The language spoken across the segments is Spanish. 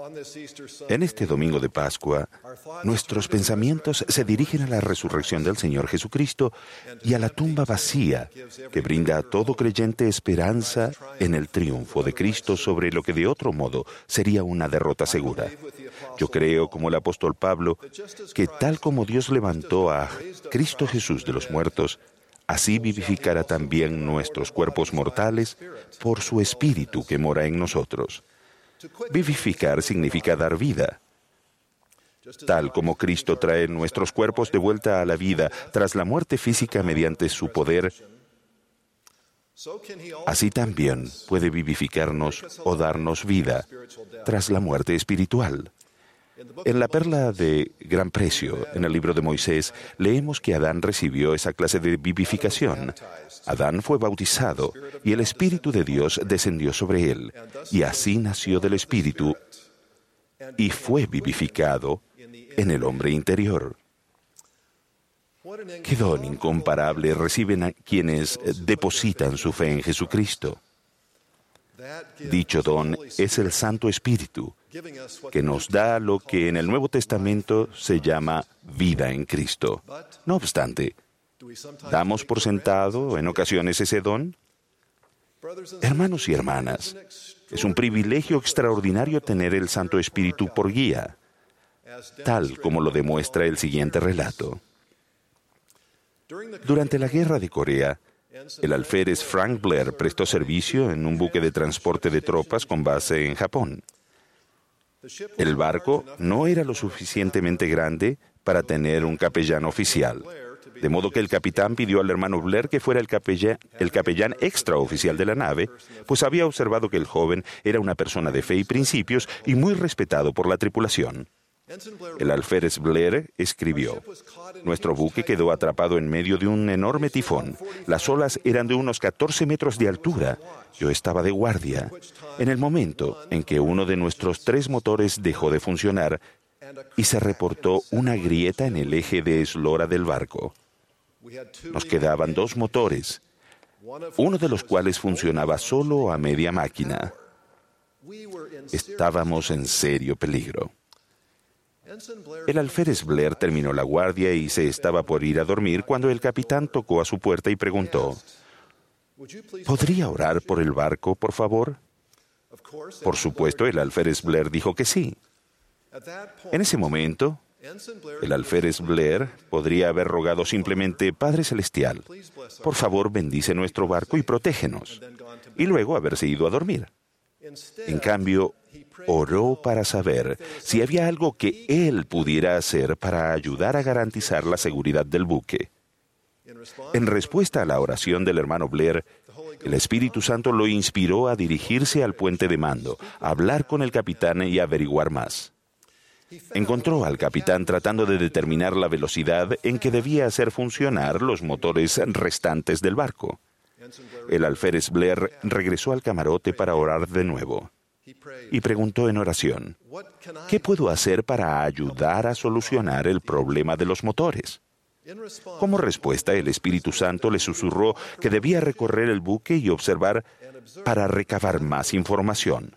En este domingo de Pascua, nuestros pensamientos se dirigen a la resurrección del Señor Jesucristo y a la tumba vacía que brinda a todo creyente esperanza en el triunfo de Cristo sobre lo que de otro modo sería una derrota segura. Yo creo, como el apóstol Pablo, que tal como Dios levantó a Cristo Jesús de los muertos, así vivificará también nuestros cuerpos mortales por su Espíritu que mora en nosotros. Vivificar significa dar vida. Tal como Cristo trae nuestros cuerpos de vuelta a la vida tras la muerte física mediante su poder, así también puede vivificarnos o darnos vida tras la muerte espiritual. En la perla de gran precio, en el libro de Moisés, leemos que Adán recibió esa clase de vivificación. Adán fue bautizado y el Espíritu de Dios descendió sobre él, y así nació del Espíritu y fue vivificado en el hombre interior. ¿Qué don incomparable reciben a quienes depositan su fe en Jesucristo? Dicho don es el Santo Espíritu, que nos da lo que en el Nuevo Testamento se llama vida en Cristo. No obstante, ¿damos por sentado en ocasiones ese don? Hermanos y hermanas, es un privilegio extraordinario tener el Santo Espíritu por guía, tal como lo demuestra el siguiente relato. Durante la Guerra de Corea, el alférez Frank Blair prestó servicio en un buque de transporte de tropas con base en Japón. El barco no era lo suficientemente grande para tener un capellán oficial, de modo que el capitán pidió al hermano Blair que fuera el capellán extraoficial de la nave, pues había observado que el joven era una persona de fe y principios y muy respetado por la tripulación. El alférez Blair escribió: «Nuestro buque quedó atrapado en medio de un enorme tifón. Las olas eran de unos 14 metros de altura. Yo estaba de guardia. En el momento en que uno de nuestros 3 motores dejó de funcionar y se reportó una grieta en el eje de eslora del barco. Nos quedaban 2 motores, uno de los cuales funcionaba solo a media máquina. Estábamos en serio peligro». El alférez Blair terminó la guardia y se estaba por ir a dormir cuando el capitán tocó a su puerta y preguntó: «¿Podría orar por el barco, por favor?». Por supuesto, el alférez Blair dijo que sí. En ese momento, el alférez Blair podría haber rogado simplemente: «Padre Celestial, por favor bendice nuestro barco y protégenos», y luego haberse ido a dormir. En cambio, oró para saber si había algo que él pudiera hacer para ayudar a garantizar la seguridad del buque. En respuesta a la oración del hermano Blair, el Espíritu Santo lo inspiró a dirigirse al puente de mando, a hablar con el capitán y averiguar más. Encontró al capitán tratando de determinar la velocidad en que debía hacer funcionar los motores restantes del barco. El alférez Blair regresó al camarote para orar de nuevo y preguntó en oración: «¿Qué puedo hacer para ayudar a solucionar el problema de los motores?». Como respuesta, el Espíritu Santo le susurró que debía recorrer el buque y observar para recabar más información.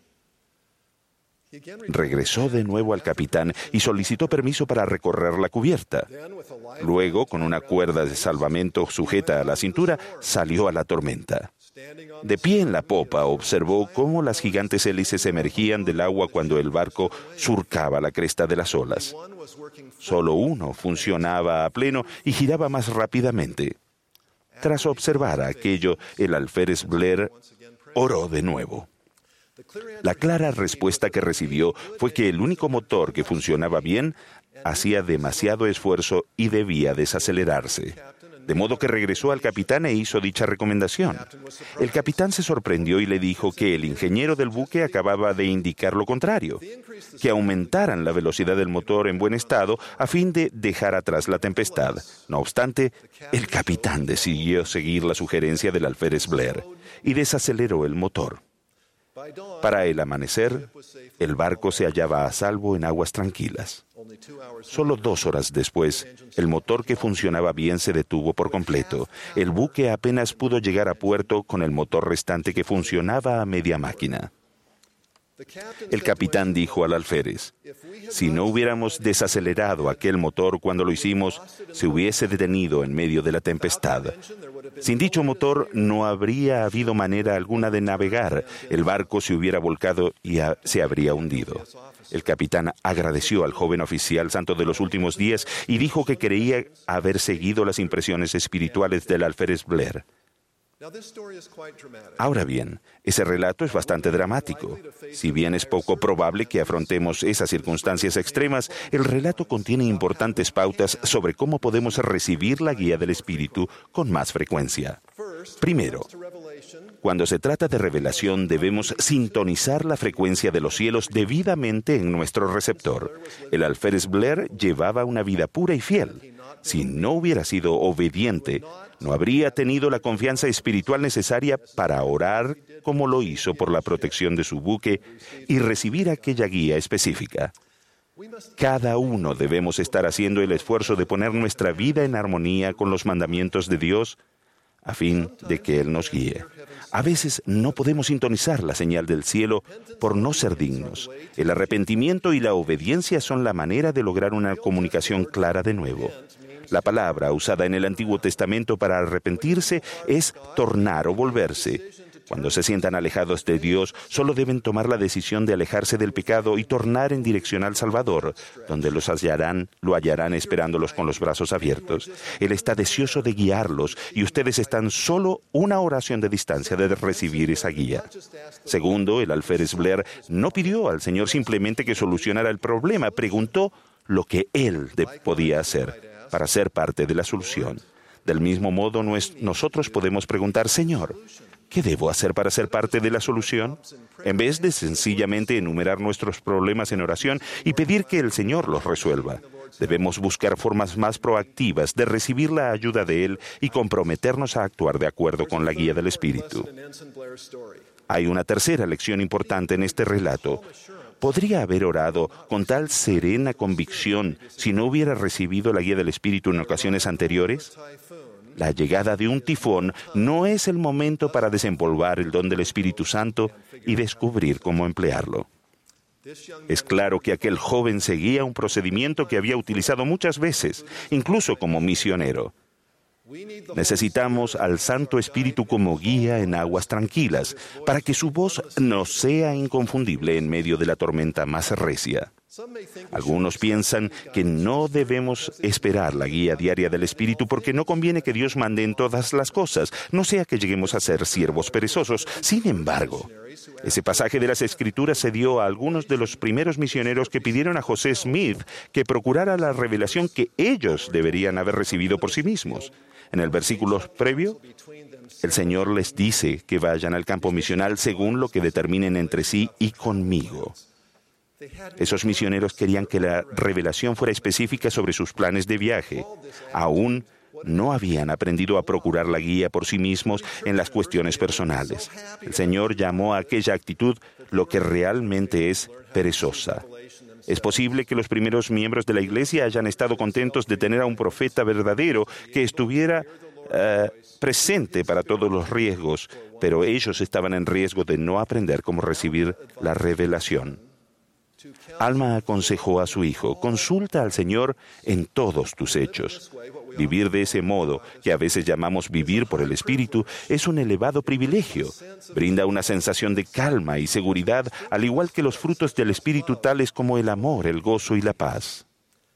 Regresó de nuevo al capitán y solicitó permiso para recorrer la cubierta. Luego, con una cuerda de salvamento sujeta a la cintura, salió a la tormenta. De pie en la popa, observó cómo las gigantes hélices emergían del agua cuando el barco surcaba la cresta de las olas. Solo uno funcionaba a pleno y giraba más rápidamente. Tras observar aquello, el alférez Blair oró de nuevo. La clara respuesta que recibió fue que el único motor que funcionaba bien hacía demasiado esfuerzo y debía desacelerarse. De modo que regresó al capitán e hizo dicha recomendación. El capitán se sorprendió y le dijo que el ingeniero del buque acababa de indicar lo contrario, que aumentaran la velocidad del motor en buen estado a fin de dejar atrás la tempestad. No obstante, el capitán decidió seguir la sugerencia del alférez Blair y desaceleró el motor. Para el amanecer, el barco se hallaba a salvo en aguas tranquilas. Solo 2 horas después, el motor que funcionaba bien se detuvo por completo. El buque apenas pudo llegar a puerto con el motor restante que funcionaba a media máquina. El capitán dijo al alférez: si no hubiéramos desacelerado aquel motor cuando lo hicimos, se hubiese detenido en medio de la tempestad. Sin dicho motor, no habría habido manera alguna de navegar. El barco se hubiera volcado y se habría hundido. El capitán agradeció al joven oficial santo de los últimos días y dijo que creía haber seguido las impresiones espirituales del alférez Blair. Ahora bien, ese relato es bastante dramático. Si bien es poco probable que afrontemos esas circunstancias extremas, el relato contiene importantes pautas sobre cómo podemos recibir la guía del Espíritu con más frecuencia. Primero, cuando se trata de revelación, debemos sintonizar la frecuencia de los cielos debidamente en nuestro receptor. El alférez Blair llevaba una vida pura y fiel. Si no hubiera sido obediente, no habría tenido la confianza espiritual necesaria para orar como lo hizo por la protección de su buque y recibir aquella guía específica. Cada uno debemos estar haciendo el esfuerzo de poner nuestra vida en armonía con los mandamientos de Dios a fin de que Él nos guíe. A veces no podemos sintonizar la señal del cielo por no ser dignos. El arrepentimiento y la obediencia son la manera de lograr una comunicación clara de nuevo. La palabra usada en el Antiguo Testamento para arrepentirse es tornar o volverse. Cuando se sientan alejados de Dios, solo deben tomar la decisión de alejarse del pecado y tornar en dirección al Salvador, donde lo hallarán esperándolos con los brazos abiertos. Él está deseoso de guiarlos y ustedes están solo una oración de distancia de recibir esa guía. Segundo, el alférez Blair no pidió al Señor simplemente que solucionara el problema, preguntó lo que Él podía hacer para ser parte de la solución. Del mismo modo, nosotros podemos preguntar: Señor, ¿qué debo hacer para ser parte de la solución? En vez de sencillamente enumerar nuestros problemas en oración y pedir que el Señor los resuelva, debemos buscar formas más proactivas de recibir la ayuda de Él y comprometernos a actuar de acuerdo con la guía del Espíritu. Hay una tercera lección importante en este relato. ¿Podría haber orado con tal serena convicción si no hubiera recibido la guía del Espíritu en ocasiones anteriores? La llegada de un tifón no es el momento para desempolvar el don del Espíritu Santo y descubrir cómo emplearlo. Es claro que aquel joven seguía un procedimiento que había utilizado muchas veces, incluso como misionero. Necesitamos al Santo Espíritu como guía en aguas tranquilas, para que su voz no sea inconfundible en medio de la tormenta más recia. Algunos piensan que no debemos esperar la guía diaria del Espíritu porque no conviene que Dios mande en todas las cosas, no sea que lleguemos a ser siervos perezosos. Sin embargo, ese pasaje de las Escrituras se dio a algunos de los primeros misioneros que pidieron a José Smith que procurara la revelación que ellos deberían haber recibido por sí mismos. En el versículo previo, el Señor les dice que vayan al campo misional según lo que determinen entre sí y conmigo. Esos misioneros querían que la revelación fuera específica sobre sus planes de viaje. Aún no habían aprendido a procurar la guía por sí mismos en las cuestiones personales. El Señor llamó a aquella actitud lo que realmente es perezosa. Es posible que los primeros miembros de la iglesia hayan estado contentos de tener a un profeta verdadero que estuviera presente para todos los riesgos, pero ellos estaban en riesgo de no aprender cómo recibir la revelación. Alma aconsejó a su hijo: consulta al Señor en todos tus hechos. Vivir de ese modo, que a veces llamamos vivir por el Espíritu, es un elevado privilegio. Brinda una sensación de calma y seguridad, al igual que los frutos del Espíritu tales como el amor, el gozo y la paz.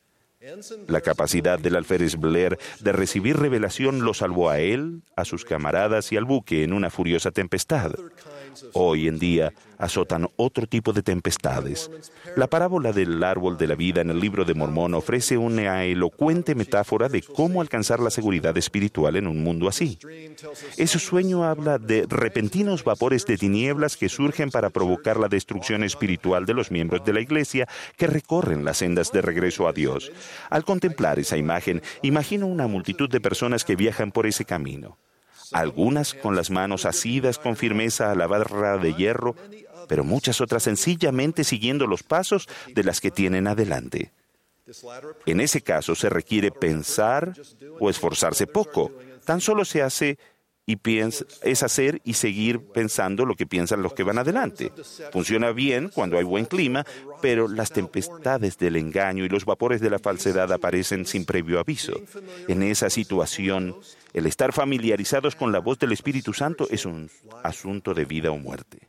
La capacidad del alférez Blair de recibir revelación lo salvó a él, a sus camaradas y al buque en una furiosa tempestad. Hoy en día azotan otro tipo de tempestades. La parábola del árbol de la vida en el libro de Mormón ofrece una elocuente metáfora de cómo alcanzar la seguridad espiritual en un mundo así. Ese sueño habla de repentinos vapores de tinieblas que surgen para provocar la destrucción espiritual de los miembros de la iglesia que recorren las sendas de regreso a Dios. Al contemplar esa imagen, imagino una multitud de personas que viajan por ese camino. Algunas con las manos asidas con firmeza a la barra de hierro, pero muchas otras sencillamente siguiendo los pasos de las que tienen adelante. En ese caso se requiere pensar o esforzarse poco, tan solo se hace es hacer y seguir pensando lo que piensan los que van adelante. Funciona bien cuando hay buen clima, pero las tempestades del engaño y los vapores de la falsedad aparecen sin previo aviso. En esa situación, el estar familiarizados con la voz del Espíritu Santo es un asunto de vida o muerte.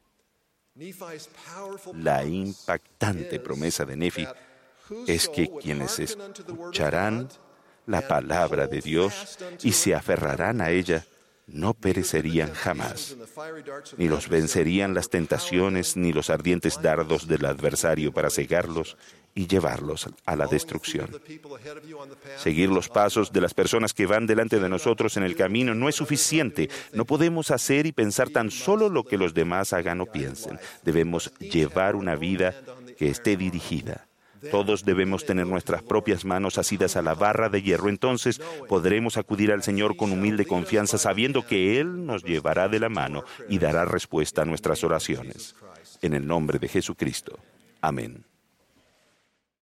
La impactante promesa de Nefi es que quienes escucharán la palabra de Dios y se aferrarán a ella no perecerían jamás, ni los vencerían las tentaciones ni los ardientes dardos del adversario para cegarlos y llevarlos a la destrucción. Seguir los pasos de las personas que van delante de nosotros en el camino no es suficiente. No podemos hacer y pensar tan solo lo que los demás hagan o piensen. Debemos llevar una vida que esté dirigida. Todos debemos tener nuestras propias manos asidas a la barra de hierro. Entonces podremos acudir al Señor con humilde confianza, sabiendo que Él nos llevará de la mano y dará respuesta a nuestras oraciones. En el nombre de Jesucristo. Amén.